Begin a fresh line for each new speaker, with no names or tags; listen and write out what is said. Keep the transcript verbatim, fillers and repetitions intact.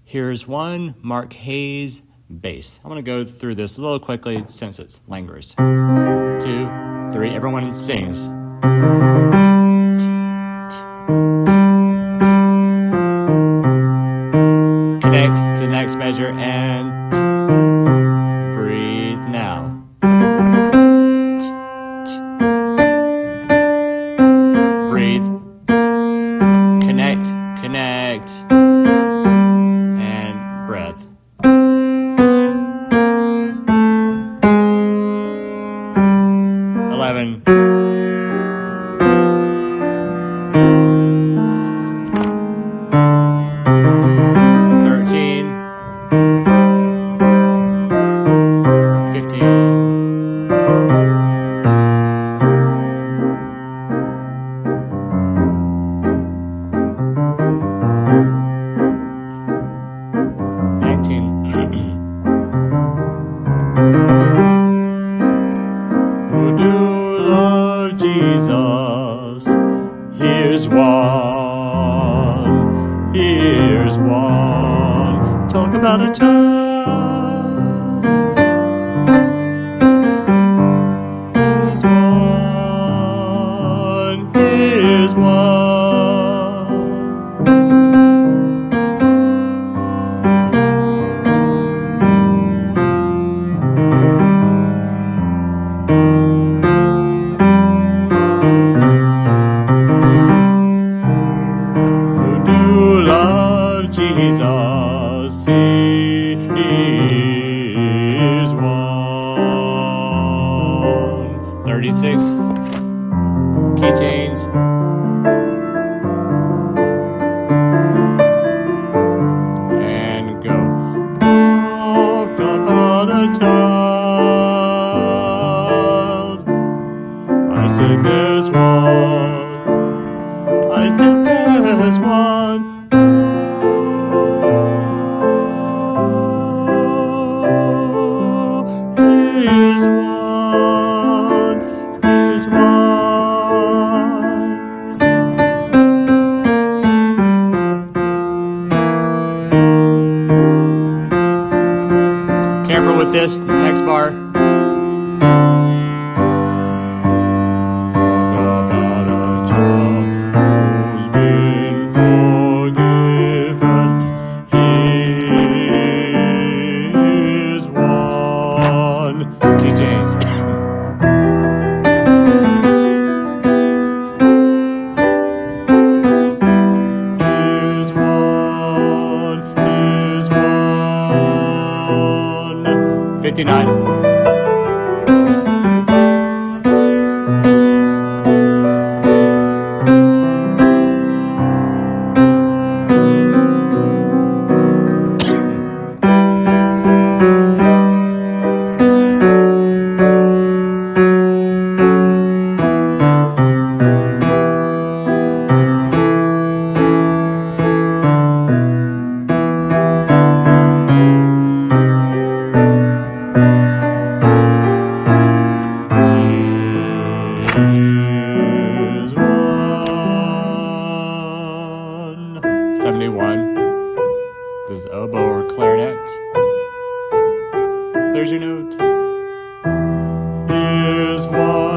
Here's one, Mark Hayes, bass. I'm going to go through this a little quickly since it lingers. Two, three, everyone sings. Connect to the next measure and breathe now. Breathe. Connect, connect, and breath. Eleven. Thirteen. Fifteen. Who do love Jesus? Here's one, here's one. Talk about a child. Here's one, here's one. Jesus, he is one. Thirty-six keychains. And go. Talk about a child. I said there's one. I said there's one. Here's one, here's one. Careful with this next bar. Talk about a child who's been forgiven. Here's one. Keychains. Here's one, here's one. Fifty-nine. Here's one. seventy-one. This is oboe or clarinet. There's your note. Here's one.